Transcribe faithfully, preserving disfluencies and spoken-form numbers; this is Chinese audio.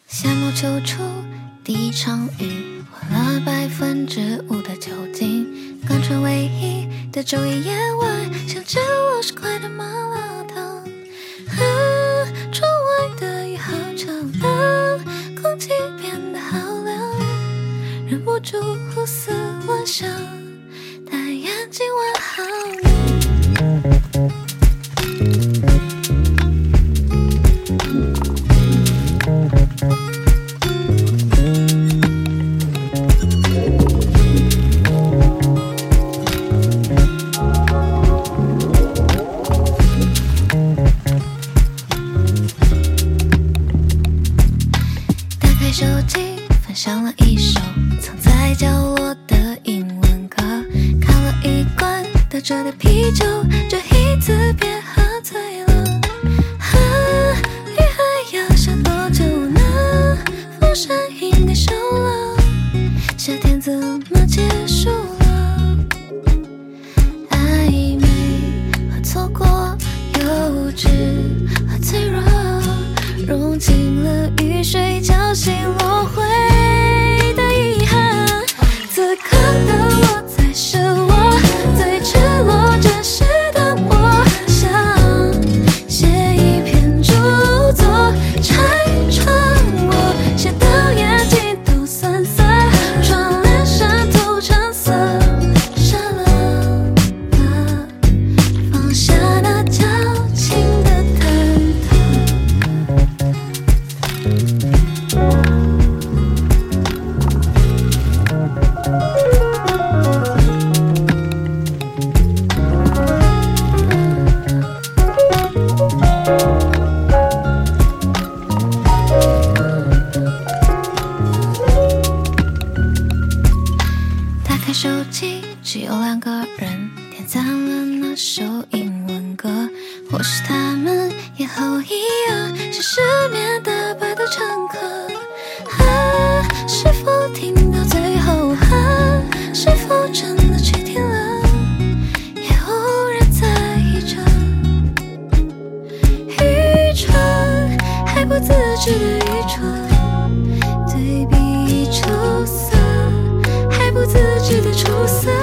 夏末秋初，第一场雨，换了百分之五的酒精，贯穿唯一的周一夜晚，像降落十块的麻辣烫。啊，窗外的雨好潮凉，空气变得好凉，忍不住胡思乱想，但眼睛完好了。手机分享了一首藏在角落的英文歌，开了一罐倒着的啤酒，这一次别喝醉了。啊，雨还要下多久呢？风扇应该收了，夏天怎么结束了？暧昧和错过，幼稚和脆弱，融进了雨水，浇醒落灰的遗憾。此刻的我才是我最赤裸真实的我，想写一篇著作拆穿我，写到眼睛都酸涩，窗帘上涂成色，傻了吧，放下那矫情的忐忑。打开手机，只有两个人点赞了那首英文歌，或是他们也和我一样是失眠打败的乘客。啊，是否听到最后？啊，是否真的去听了？也忽然在意着愚蠢，还不自知的愚蠢，对比出色，还不自知的出色。